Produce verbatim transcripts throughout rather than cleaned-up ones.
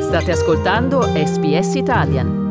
State ascoltando S B S Italian.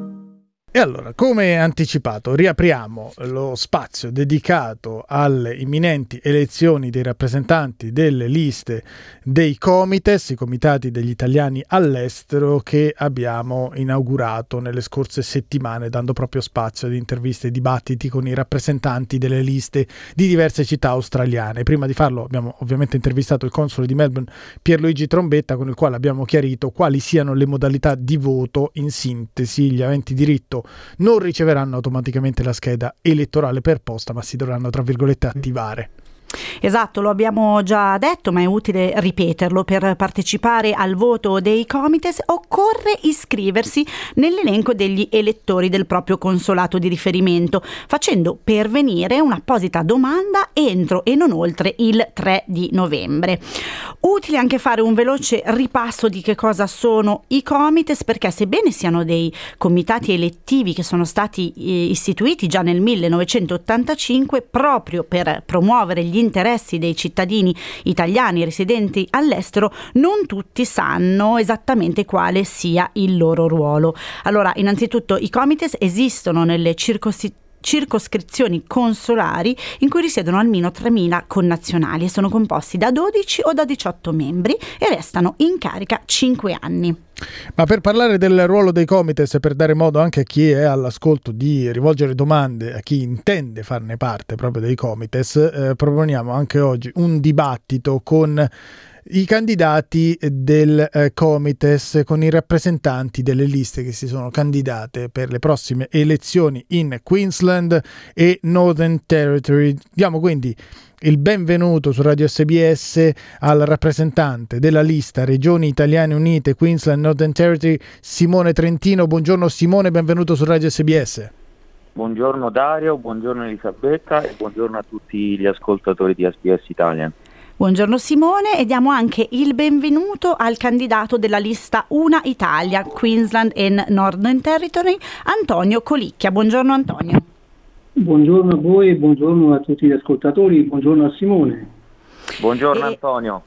E allora, come anticipato, riapriamo lo spazio dedicato alle imminenti elezioni dei rappresentanti delle liste dei Comites, i comitati degli italiani all'estero, che abbiamo inaugurato nelle scorse settimane, dando proprio spazio ad interviste e dibattiti con i rappresentanti delle liste di diverse città australiane. Prima di farlo abbiamo ovviamente intervistato il console di Melbourne, Pierluigi Trombetta, con il quale abbiamo chiarito quali siano le modalità di voto. In sintesi, gli aventi diritto non riceveranno automaticamente la scheda elettorale per posta, ma si dovranno, tra virgolette, attivare. Esatto, lo abbiamo già detto, ma è utile ripeterlo. Per partecipare al voto dei Comites occorre iscriversi nell'elenco degli elettori del proprio consolato di riferimento, facendo pervenire un'apposita domanda entro e non oltre il tre di novembre. Utile anche fare un veloce ripasso di che cosa sono i Comites, perché sebbene siano dei comitati elettivi che sono stati eh, istituiti già nel millenovecentottantacinque proprio per promuovere gli interessi dei cittadini italiani residenti all'estero, non tutti sanno esattamente quale sia il loro ruolo. Allora, innanzitutto, i Comites esistono nelle circoscrizioni circoscrizioni consolari in cui risiedono almeno tremila connazionali e sono composti da dodici o da diciotto membri e restano in carica cinque anni. Ma per parlare del ruolo dei Comites e per dare modo anche a chi è all'ascolto di rivolgere domande a chi intende farne parte proprio dei Comites, eh, proponiamo anche oggi un dibattito con i candidati del eh, Comites, con i rappresentanti delle liste che si sono candidate per le prossime elezioni in Queensland e Northern Territory. Diamo quindi il benvenuto su Radio S B S al rappresentante della lista Regioni Italiane Unite Queensland Northern Territory, Simone Trentino. Buongiorno Simone, benvenuto su Radio S B S. Buongiorno Dario, buongiorno Elisabetta e buongiorno a tutti gli ascoltatori di S B S Italian. Buongiorno Simone, e diamo anche il benvenuto al candidato della lista Una Italia, Queensland and Northern Territory, Antonio Colicchia. Buongiorno Antonio. Buongiorno a voi e buongiorno a tutti gli ascoltatori, buongiorno a Simone. Buongiorno e... Antonio.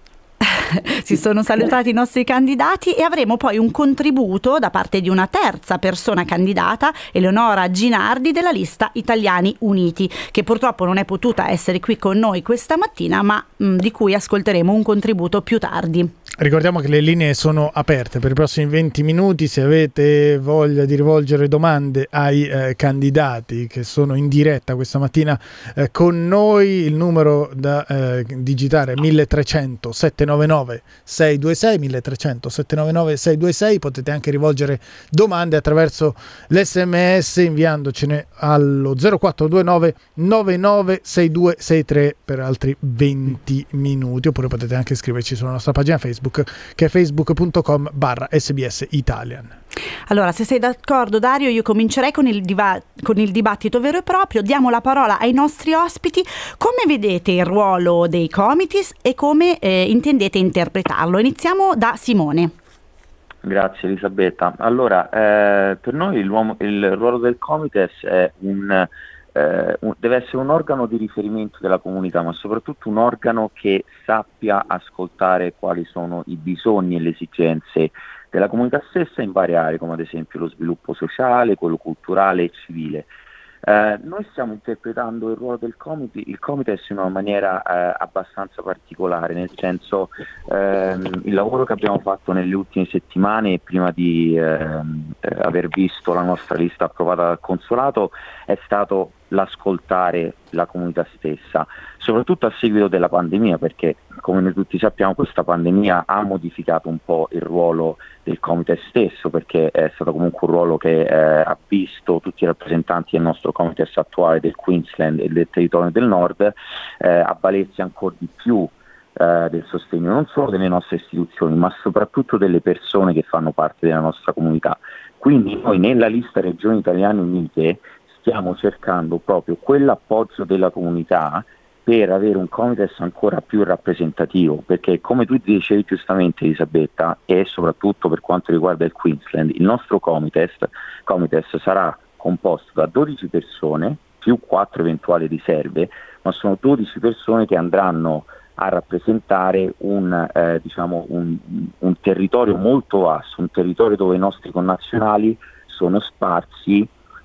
Si sono salutati i nostri candidati e avremo poi un contributo da parte di una terza persona candidata, Eleonora Ginardi della lista Italiani Uniti, che purtroppo non è potuta essere qui con noi questa mattina, ma mh, di cui ascolteremo un contributo più tardi. Ricordiamo che le linee sono aperte per i prossimi venti minuti. Se avete voglia di rivolgere domande ai eh, candidati che sono in diretta questa mattina eh, con noi, il numero da eh, digitare è mille trecento settecentonovantanove sei due sei, mille trecento settecentonovantanove sei due sei. Potete anche rivolgere domande attraverso l'esse emme esse inviandocene allo zero quattro due nove nove nove sei due sei tre per altri venti minuti, oppure potete anche scriverci sulla nostra pagina Facebook, che è facebook punto com barra S B S Italian. Allora, se sei d'accordo Dario, io comincerei con il, diva- con il dibattito vero e proprio. Diamo la parola ai nostri ospiti. Come vedete il ruolo dei Comites e come eh, intendete interpretarlo? Iniziamo da Simone. Grazie Elisabetta. Allora, eh, per noi il, il ruolo del Comites è un, eh, un, deve essere un organo di riferimento della comunità, ma soprattutto un organo che sappia ascoltare quali sono i bisogni e le esigenze della comunità stessa in varie aree, come ad esempio lo sviluppo sociale, quello culturale e civile. Eh, noi stiamo interpretando il ruolo del comite, il Comites in una maniera eh, abbastanza particolare, nel senso ehm, il lavoro che abbiamo fatto nelle ultime settimane prima di ehm, eh, aver visto la nostra lista approvata dal consolato è stato l'ascoltare la comunità stessa, soprattutto a seguito della pandemia, perché come noi tutti sappiamo questa pandemia ha modificato un po' il ruolo del Comites stesso, perché è stato comunque un ruolo che eh, ha visto tutti i rappresentanti del nostro Comites attuale del Queensland e del territorio del Nord eh, avvalersi ancora di più eh, del sostegno non solo delle nostre istituzioni, ma soprattutto delle persone che fanno parte della nostra comunità. Quindi noi nella lista Regioni Italiane Unite stiamo cercando proprio quell'appoggio della comunità per avere un Comites ancora più rappresentativo, perché come tu dicevi giustamente Elisabetta, e soprattutto per quanto riguarda il Queensland, il nostro Comites, Comites sarà composto da dodici persone più quattro eventuali riserve, ma sono dodici persone che andranno a rappresentare un, eh, diciamo un, un territorio molto vasto, un territorio dove i nostri connazionali sono sparsi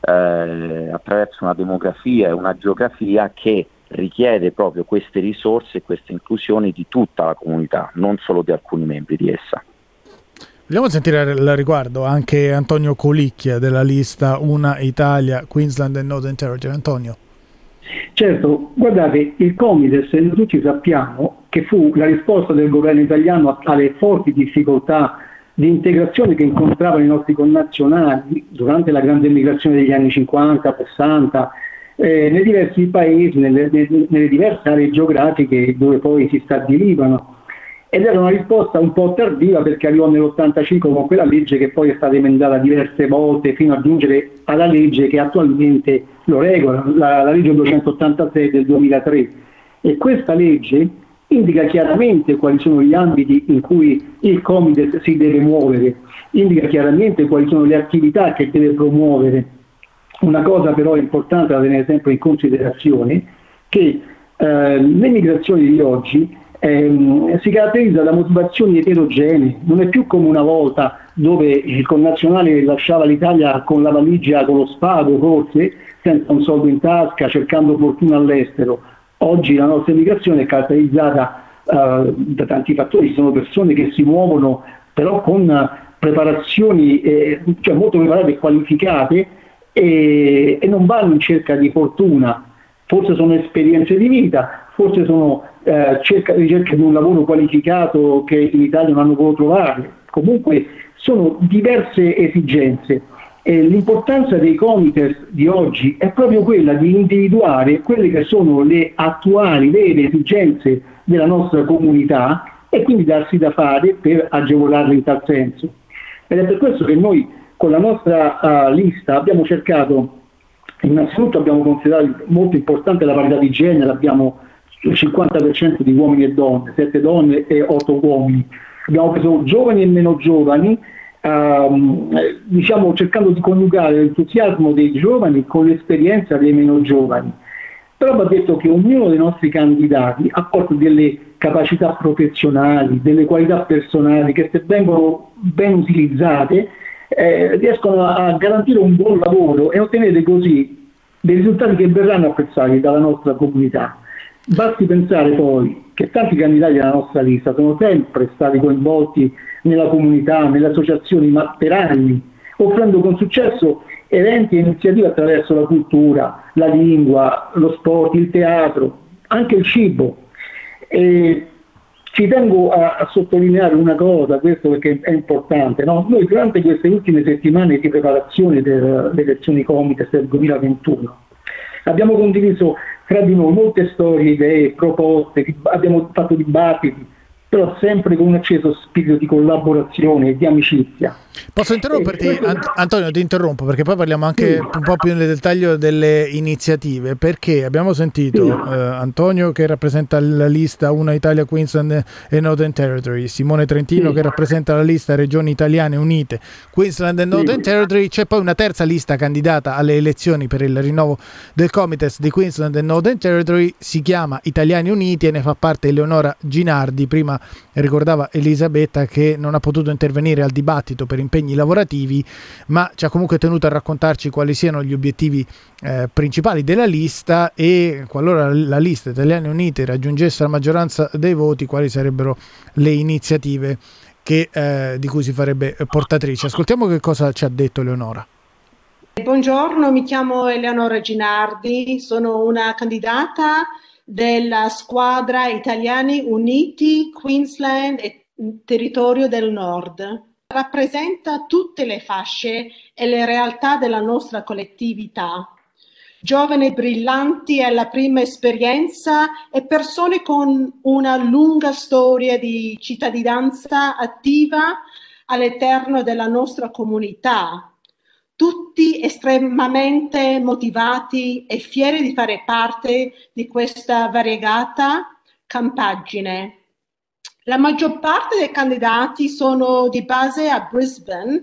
eh, attraverso una demografia e una geografia che richiede proprio queste risorse e queste inclusioni di tutta la comunità, non solo di alcuni membri di essa. Vogliamo sentire al riguardo anche Antonio Colicchia della lista Una Italia, Queensland e Northern Territory. Antonio. Certo, guardate, il Comites, noi tutti sappiamo che fu la risposta del governo italiano alle forti difficoltà di integrazione che incontravano i nostri connazionali durante la grande migrazione degli anni cinquanta, sessanta, eh, nei diversi paesi, nelle, nelle diverse aree geografiche dove poi si stabilivano. Ed era una risposta un po' tardiva perché arrivò nell'ottantacinque con quella legge che poi è stata emendata diverse volte fino a giungere alla legge che attualmente lo regola, la, la legge duecentottantasei del duemilatré. E questa legge indica chiaramente quali sono gli ambiti in cui il Comites si deve muovere, indica chiaramente quali sono le attività che deve promuovere. Una cosa però importante da tenere sempre in considerazione, che eh, le migrazioni di oggi Eh, si caratterizza da motivazioni eterogenee, non è più come una volta dove il connazionale lasciava l'Italia con la valigia, con lo spago forse, senza un soldo in tasca, cercando fortuna all'estero. Oggi la nostra migrazione è caratterizzata uh, da tanti fattori, sono persone che si muovono però con preparazioni eh, cioè molto preparate e qualificate e, e non vanno in cerca di fortuna, forse sono esperienze di vita, forse sono eh, cerca, ricerca di un lavoro qualificato che in Italia non hanno potuto trovare. Comunque sono diverse esigenze e l'importanza dei Comites di oggi è proprio quella di individuare quelle che sono le attuali vere esigenze della nostra comunità e quindi darsi da fare per agevolarle in tal senso. Ed è per questo che noi con la nostra uh, lista abbiamo cercato, innanzitutto abbiamo considerato molto importante la parità di genere, abbiamo il cinquanta per cento di uomini e donne, sette donne e otto uomini. Abbiamo preso giovani e meno giovani, ehm, diciamo cercando di coniugare l'entusiasmo dei giovani con l'esperienza dei meno giovani. Però va detto che ognuno dei nostri candidati ha portato delle capacità professionali, delle qualità personali che se vengono ben utilizzate eh, riescono a garantire un buon lavoro e ottenere così dei risultati che verranno apprezzati dalla nostra comunità. Basti pensare poi che tanti candidati della nostra lista sono sempre stati coinvolti nella comunità, nelle associazioni, ma per anni, offrendo con successo eventi e iniziative attraverso la cultura, la lingua, lo sport, il teatro, anche il cibo. E ci tengo a, a sottolineare una cosa, questo perché è importante, no? Noi durante queste ultime settimane di preparazione delle elezioni Comites del duemilaventuno abbiamo condiviso tra di noi molte storie, idee, proposte, abbiamo fatto dibattiti, però sempre con un acceso spirito di collaborazione e di amicizia. Posso interromperti, eh, Ant- Antonio, ti interrompo perché poi parliamo anche sì. un po' più nel dettaglio delle iniziative, perché abbiamo sentito sì. eh, Antonio che rappresenta la lista Una Italia, Queensland e Northern Territory, Simone Trentino sì. che rappresenta la lista Regioni Italiane Unite, Queensland e Northern sì. Territory. C'è poi una terza lista candidata alle elezioni per il rinnovo del Comites di Queensland e Northern Territory, si chiama Italiani Uniti e ne fa parte Eleonora Ginardi. Prima ricordava Elisabetta che non ha potuto intervenire al dibattito per impegni lavorativi, ma ci ha comunque tenuto a raccontarci quali siano gli obiettivi eh, principali della lista e qualora la lista Italiani Uniti raggiungesse la maggioranza dei voti, quali sarebbero le iniziative che, eh, di cui si farebbe portatrice. Ascoltiamo che cosa ci ha detto Eleonora. Buongiorno, mi chiamo Eleonora Ginardi, sono una candidata della squadra Italiani Uniti, Queensland e Territorio del Nord. Rappresenta tutte le fasce e le realtà della nostra collettività. Giovani brillanti alla prima esperienza e persone con una lunga storia di cittadinanza attiva all'interno della nostra comunità. Tutti estremamente motivati e fieri di fare parte di questa variegata compagine. La maggior parte dei candidati sono di base a Brisbane,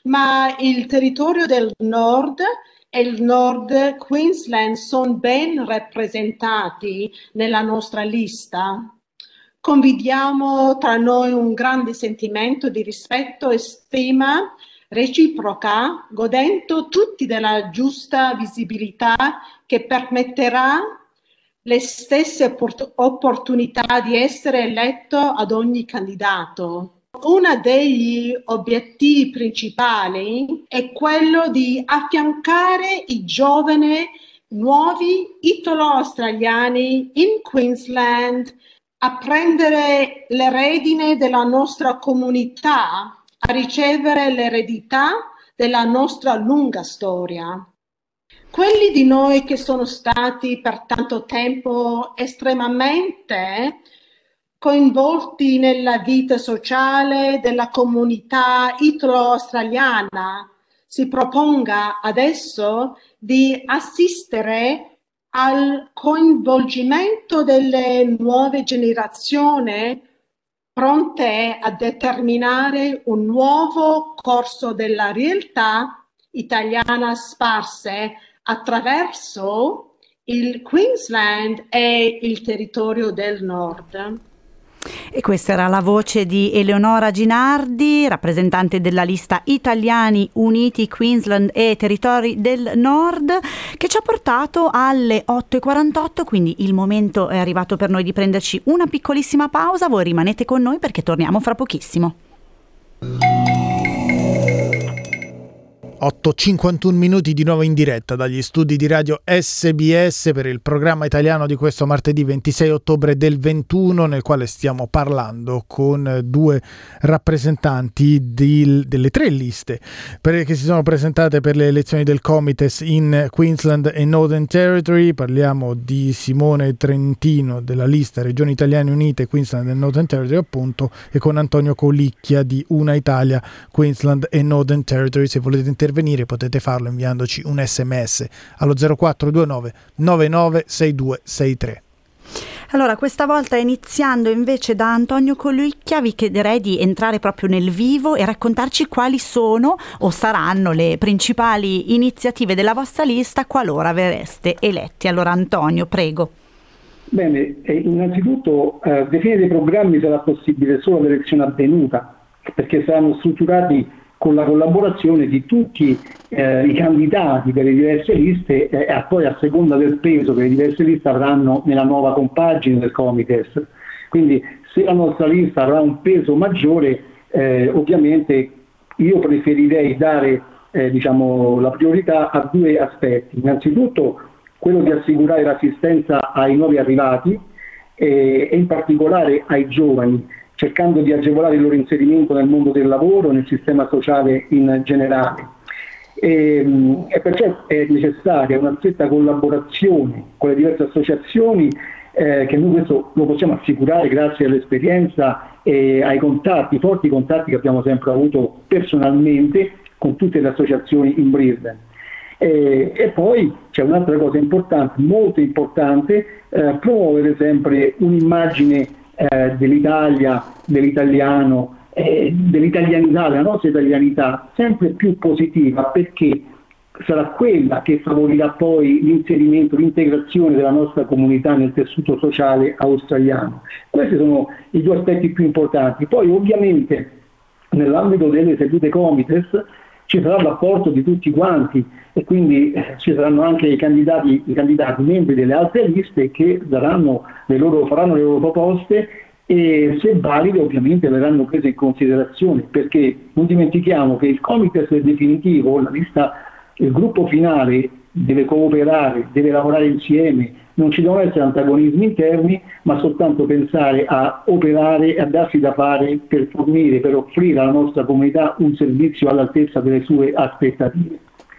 ma il territorio del nord e il nord Queensland sono ben rappresentati nella nostra lista. condividiamo tra noi un grande sentimento di rispetto e stima reciproca, godendo tutti della giusta visibilità che permetterà le stesse opport- opportunità di essere eletto ad ogni candidato. Uno degli obiettivi principali è quello di affiancare i giovani nuovi italo-australiani in Queensland a prendere le redini della nostra comunità, a ricevere l'eredità della nostra lunga storia. Quelli di noi che sono stati per tanto tempo estremamente coinvolti nella vita sociale della comunità italo-australiana si proponga adesso di assistere al coinvolgimento delle nuove generazioni pronte a determinare un nuovo corso della realtà italiana sparse attraverso il Queensland e il territorio del Nord. E questa era la voce di Eleonora Ginardi, rappresentante della lista Italiani Uniti Queensland e Territori del Nord, che ci ha portato alle otto e quarantotto, quindi il momento è arrivato per noi di prenderci una piccolissima pausa. Voi rimanete con noi perché torniamo fra pochissimo. otto e cinquantuno minuti di nuovo in diretta dagli studi di radio S B S per il programma italiano di questo martedì ventisei ottobre del ventuno, nel quale stiamo parlando con due rappresentanti di, delle tre liste per, che si sono presentate per le elezioni del Comites in Queensland e Northern Territory. Parliamo di Simone Trentino della lista Regioni Italiane Unite Queensland e Northern Territory, appunto, e con Antonio Colicchia di Una Italia Queensland e Northern Territory. Se volete intervenire potete farlo inviandoci un sms allo zero quattro due nove nove nove sei due sei tre. Allora, questa volta, iniziando invece da Antonio Colicchia, vi chiederei di entrare proprio nel vivo e raccontarci quali sono o saranno le principali iniziative della vostra lista qualora verreste eletti. Allora, Antonio, prego. Bene, eh, innanzitutto eh, definire dei programmi sarà possibile solo ad elezione avvenuta, perché saranno strutturati con la collaborazione di tutti eh, i candidati delle diverse liste e eh, poi a seconda del peso che le diverse liste avranno nella nuova compagine del Comites. Quindi se la nostra lista avrà un peso maggiore, eh, ovviamente io preferirei dare eh, diciamo, la priorità a due aspetti. Innanzitutto quello di assicurare l'assistenza ai nuovi arrivati eh, e in particolare ai giovani, cercando di agevolare il loro inserimento nel mondo del lavoro, nel sistema sociale in generale. E, e perciò è necessaria una stretta collaborazione con le diverse associazioni, eh, che noi questo lo possiamo assicurare grazie all'esperienza e ai contatti, forti contatti che abbiamo sempre avuto personalmente con tutte le associazioni in Brisbane. E, e poi c'è un'altra cosa importante, molto importante, eh, promuovere sempre un'immagine Eh, dell'Italia, dell'italiano, eh, dell'italianità, della nostra italianità sempre più positiva, perché sarà quella che favorirà poi l'inserimento, l'integrazione della nostra comunità nel tessuto sociale australiano. Questi sono i due aspetti più importanti. Poi ovviamente nell'ambito delle sedute Comites ci sarà l'apporto di tutti quanti e quindi eh, ci saranno anche i candidati, i candidati membri delle altre liste che daranno le loro, faranno le loro proposte e, se valide, ovviamente verranno prese in considerazione, perché non dimentichiamo che il Comites è definitivo, la lista, il gruppo finale deve cooperare, deve lavorare insieme, non ci devono essere antagonismi interni, ma soltanto pensare a operare e a darsi da fare per fornire, per offrire alla nostra comunità un servizio all'altezza delle sue aspettative.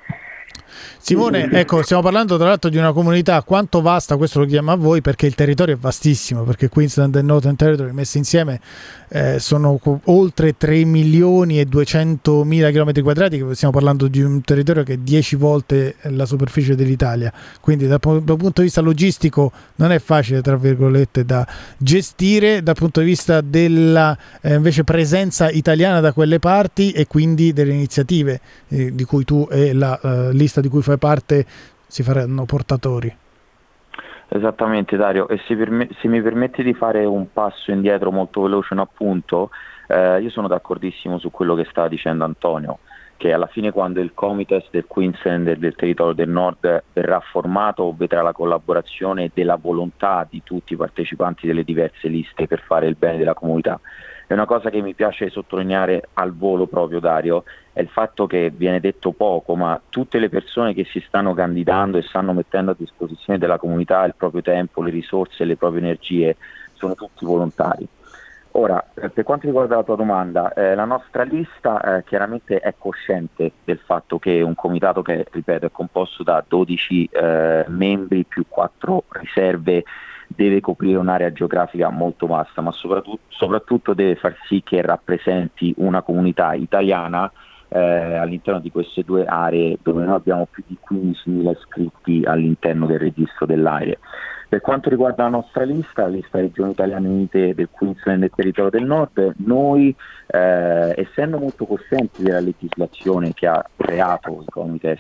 Simone, ecco, stiamo parlando tra l'altro di una comunità quanto vasta, questo lo chiamo a voi perché il territorio è vastissimo, perché Queensland e Northern Territory messi insieme eh, sono co- oltre tre milioni e duecentomila chilometri quadrati, che stiamo parlando di un territorio che è dieci volte la superficie dell'Italia, quindi dal, dal punto di vista logistico non è facile, tra virgolette, da gestire, dal punto di vista della eh, invece presenza italiana da quelle parti e quindi delle iniziative eh, di cui tu e la uh, lista di cui fai parte si faranno portatori. Esattamente Dario, e se, perme- se mi permetti di fare un passo indietro molto veloce, un appunto, eh, io sono d'accordissimo su quello che stava dicendo Antonio, che alla fine quando il Comites del Queensland e del territorio del Nord verrà formato vedrà la collaborazione della volontà di tutti i partecipanti delle diverse liste per fare il bene della comunità. È una cosa che mi piace sottolineare al volo proprio, Dario, è il fatto che viene detto poco, ma tutte le persone che si stanno candidando e stanno mettendo a disposizione della comunità il proprio tempo, le risorse e le proprie energie sono tutti volontari. Ora, per quanto riguarda la tua domanda, eh, la nostra lista eh, chiaramente è cosciente del fatto che un comitato che, ripeto, è composto da dodici eh, membri più quattro riserve deve coprire un'area geografica molto vasta, ma soprattutto, soprattutto deve far sì che rappresenti una comunità italiana eh, all'interno di queste due aree dove noi abbiamo più di quindicimila iscritti all'interno del registro dell'aere. Per quanto riguarda la nostra lista, la lista Regioni Italiane Unite del Queensland e Territorio del Nord, noi eh, essendo molto coscienti della legislazione che ha creato i Comites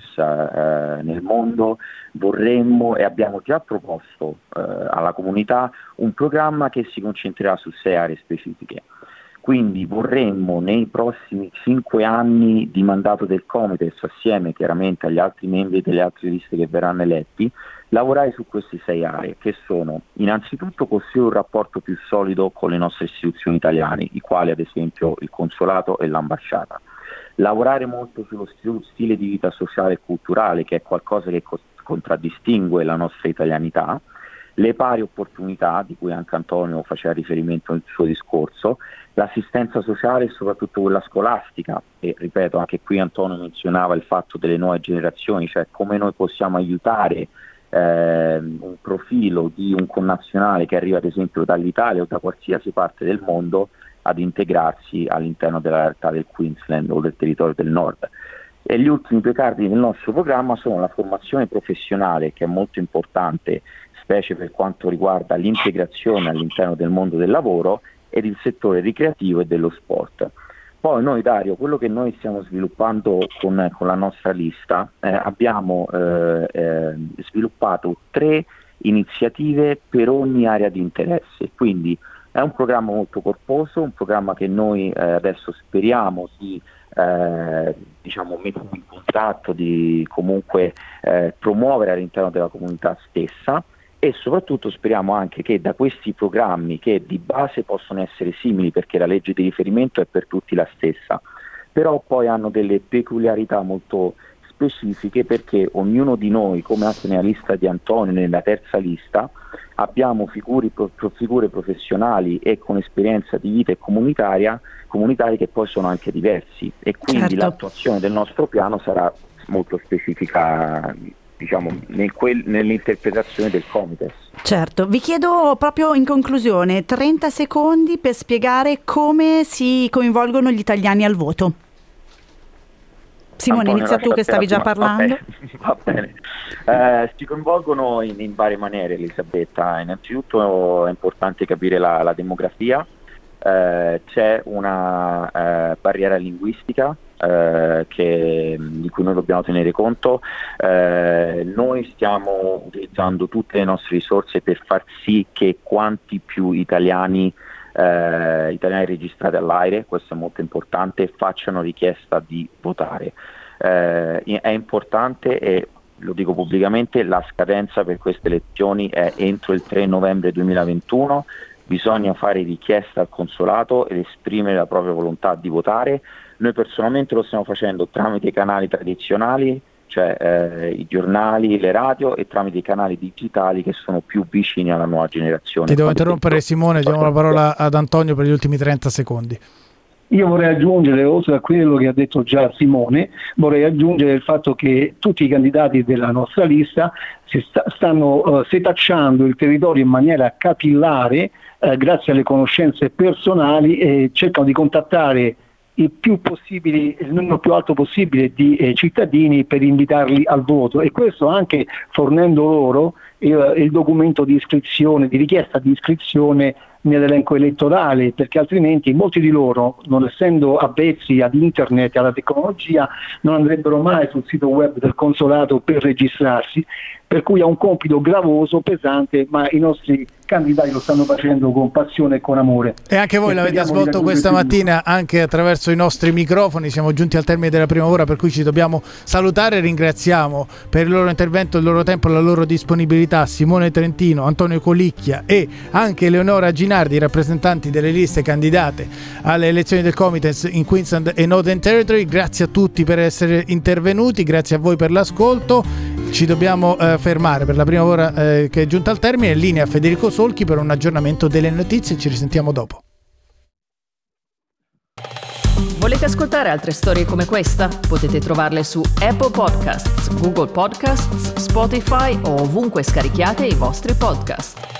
eh, nel mondo, vorremmo e abbiamo già proposto eh, alla comunità un programma che si concentrerà su sei aree specifiche. Quindi vorremmo nei prossimi cinque anni di mandato del Comites, assieme chiaramente agli altri membri delle altre liste che verranno eletti, lavorare su queste sei aree, che sono innanzitutto costruire un rapporto più solido con le nostre istituzioni italiane, i quali ad esempio il consolato e l'ambasciata. Lavorare molto sullo stile di vita sociale e culturale, che è qualcosa che co- contraddistingue la nostra italianità, le pari opportunità, di cui anche Antonio faceva riferimento nel suo discorso, l'assistenza sociale e soprattutto quella scolastica, e ripeto, anche qui Antonio menzionava il fatto delle nuove generazioni, cioè come noi possiamo aiutare eh, un profilo di un connazionale che arriva ad esempio dall'Italia o da qualsiasi parte del mondo ad integrarsi all'interno della realtà del Queensland o del territorio del Nord. E gli ultimi due cardini del nostro programma sono la formazione professionale, che è molto importante, specie per quanto riguarda l'integrazione all'interno del mondo del lavoro, ed il settore ricreativo e dello sport. Poi noi, Dario, quello che noi stiamo sviluppando con, con la nostra lista, eh, abbiamo eh, eh, sviluppato tre iniziative per ogni area di interesse, quindi è un programma molto corposo, un programma che noi eh, adesso speriamo di eh, diciamo mettere in contatto, di comunque eh, promuovere all'interno della comunità stessa, e soprattutto speriamo anche che da questi programmi, che di base possono essere simili perché la legge di riferimento è per tutti la stessa, però poi hanno delle peculiarità molto specifiche, perché ognuno di noi, come anche nella lista di Antonio, nella terza lista, abbiamo figure, pro, figure professionali e con esperienza di vita e comunitaria, comunitari che poi sono anche diversi, e quindi certo. l'attuazione del nostro piano sarà molto specifica, diciamo, nel quel, nell'interpretazione del Comites. Certo, vi chiedo proprio in conclusione trenta secondi per spiegare come si coinvolgono gli italiani al voto. Simone, Antonio, inizia tu che stavi già parlando. Va bene, va eh, si coinvolgono in, in varie maniere, Elisabetta. Innanzitutto è importante capire la, la demografia, eh, c'è una eh, barriera linguistica eh, che, di cui noi dobbiamo tenere conto. Eh, noi stiamo utilizzando tutte le nostre risorse per far sì che quanti più italiani Eh, italiani registrati all'aire, questo è molto importante, facciano richiesta di votare. Eh, è importante, e lo dico pubblicamente, la scadenza per queste elezioni è entro il tre novembre duemilaventuno, bisogna fare richiesta al consolato ed esprimere la propria volontà di votare. Noi personalmente lo stiamo facendo tramite i canali tradizionali, cioè eh, i giornali, le radio, e tramite i canali digitali che sono più vicini alla nuova generazione. Ti devo interrompere, Simone, diamo la parola ad Antonio per gli ultimi trenta secondi. Io vorrei aggiungere, oltre a quello che ha detto già Simone, vorrei aggiungere il fatto che tutti i candidati della nostra lista si sta, stanno uh, setacciando il territorio in maniera capillare uh, grazie alle conoscenze personali, e cercano di contattare il più possibile, il numero più alto possibile di eh, cittadini per invitarli al voto, e questo anche fornendo loro il, il documento di iscrizione, di richiesta di iscrizione nell'elenco elettorale, perché altrimenti molti di loro, non essendo avvezzi ad internet e alla tecnologia, non andrebbero mai sul sito web del consolato per registrarsi, per cui è un compito gravoso, pesante, ma i nostri candidati lo stanno facendo con passione e con amore. E anche voi e l'avete svolto questa mattina anche attraverso i nostri microfoni. Siamo giunti al termine della prima ora, per cui ci dobbiamo salutare. Ringraziamo per il loro intervento, il loro tempo e la loro disponibilità Simone Trentino, Antonio Colicchia e anche Eleonora Ginardi, rappresentanti delle liste candidate alle elezioni del Comites in Queensland e Northern Territory. Grazie a tutti per essere intervenuti, grazie a voi per l'ascolto. Ci dobbiamo eh, fermare per la prima ora eh, che è giunta al termine. In linea Federico Solchi per un aggiornamento delle notizie. Ci risentiamo dopo. Volete ascoltare altre storie come questa? Potete trovarle su Apple Podcasts, Google Podcasts, Spotify o ovunque scarichiate i vostri podcast.